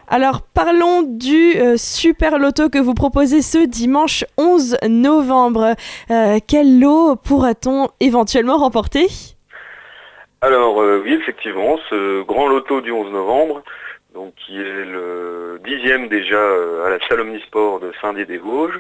Alors parlons du Super Loto que vous proposez ce dimanche 11 novembre. Quel lot pourra-t-on éventuellement remporter ? Alors oui, effectivement, ce grand loto du 11 novembre, donc qui est le 10e déjà à la salle Omnisport de Saint-Dié-des-Vosges.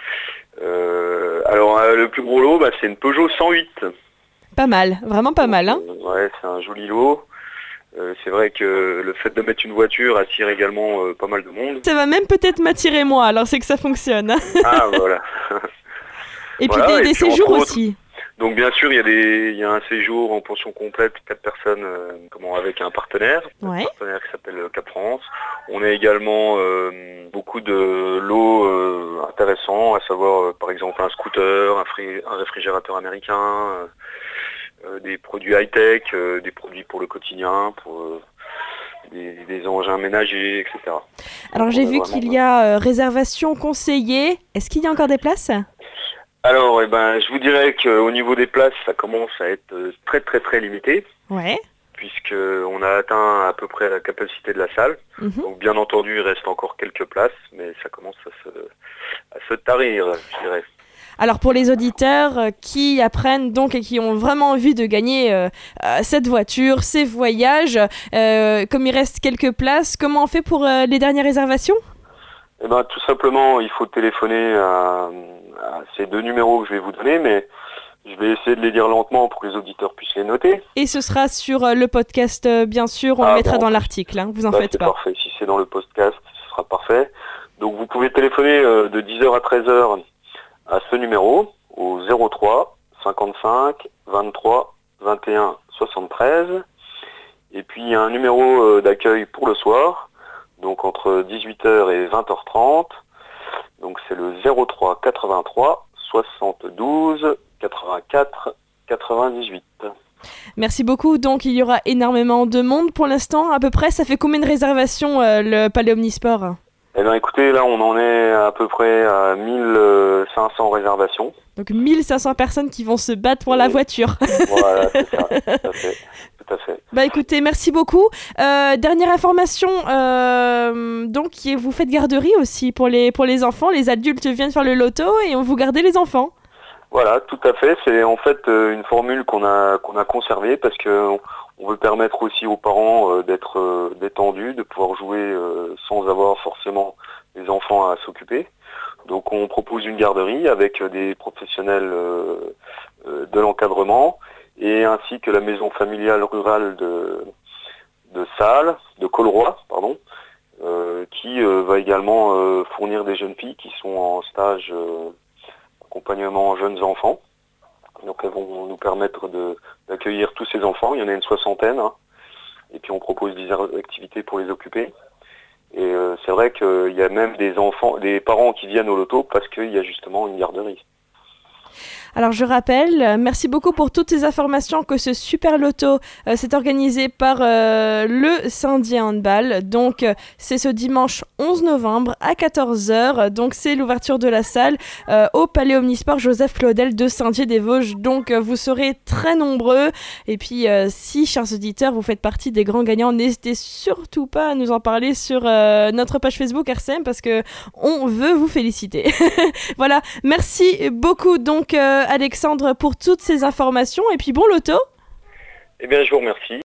Le plus gros lot, c'est une Peugeot 108. Pas mal, vraiment pas mal. Hein. Ouais, c'est un joli lot. C'est vrai que le fait de mettre une voiture attire également pas mal de monde. Ça va même peut-être m'attirer moi, alors c'est que ça fonctionne. Ah voilà. Et puis des séjours aussi. Donc bien sûr, il y a un séjour en pension complète, 4 personnes, avec un partenaire, Ouais. Un partenaire qui s'appelle Cap France. On a également beaucoup de lots intéressants, à savoir par exemple un scooter, un réfrigérateur américain, des produits high-tech, des produits pour le quotidien, pour des engins ménagers, etc. Alors j'ai vu qu'il y a réservation conseillée. Est-ce qu'il y a encore des places ? Alors, je vous dirais qu'au niveau des places, ça commence à être très très très limité, Ouais. puisqu'on a atteint à peu près la capacité de la salle. Mhm. Donc bien entendu, il reste encore quelques places, mais ça commence à se tarir, je dirais. Alors pour les auditeurs qui apprennent donc et qui ont vraiment envie de gagner cette voiture, ces voyages, comme il reste quelques places, comment on fait pour les dernières réservations ? Tout simplement, il faut téléphoner à ces 2 numéros que je vais vous donner, mais je vais essayer de les dire lentement pour que les auditeurs puissent les noter. Et ce sera sur le podcast, bien sûr, on le mettra dans l'article, hein, vous en faites c'est pas. Parfait, si c'est dans le podcast, ce sera parfait. Donc vous pouvez téléphoner de 10h à 13h à ce numéro, au 03 55 23 21 73. Et puis il y a un numéro d'accueil pour le soir, donc entre 18h et 20h30. Donc c'est le 03 83 72 84 98. Merci beaucoup, donc il y aura énormément de monde pour l'instant, à peu près. Ça fait combien de réservations le Palais Omnisport ? Écoutez, là on en est à peu près à 1500 réservations. Donc 1500 personnes qui vont se battre pour la voiture. Voilà, c'est ça, tout à fait. Écoutez, merci beaucoup. Dernière information, donc vous faites garderie aussi pour les enfants. Les adultes viennent faire le loto et vous gardez les enfants. Voilà, tout à fait. C'est en fait une formule qu'on a conservée parce que on veut permettre aussi aux parents d'être détendus, de pouvoir jouer sans avoir forcément les enfants à s'occuper. Donc on propose une garderie avec des professionnels de l'encadrement et ainsi que la maison familiale rurale de Salles, de Colroy, qui va également fournir des jeunes filles qui sont en stage accompagnement jeunes enfants. Donc elles vont nous permettre d'accueillir tous ces enfants, il y en a une 60aine, hein. Et puis on propose diverses activités pour les occuper. Et c'est vrai qu'il y a même des parents qui viennent au loto parce qu'il y a justement une garderie. Alors je rappelle, merci beaucoup pour toutes ces informations que ce Super Loto s'est organisé par le Saint-Dié Handball. Donc c'est ce dimanche 11 novembre à 14h. Donc c'est l'ouverture de la salle au Palais Omnisport Joseph Claudel de Saint-Dié-des-Vosges. Donc vous serez très nombreux. Et puis si, chers auditeurs, vous faites partie des grands gagnants, n'hésitez surtout pas à nous en parler sur notre page Facebook RCM parce que on veut vous féliciter. Voilà, merci beaucoup donc Alexandre pour toutes ces informations et puis bon loto. Eh bien je vous remercie.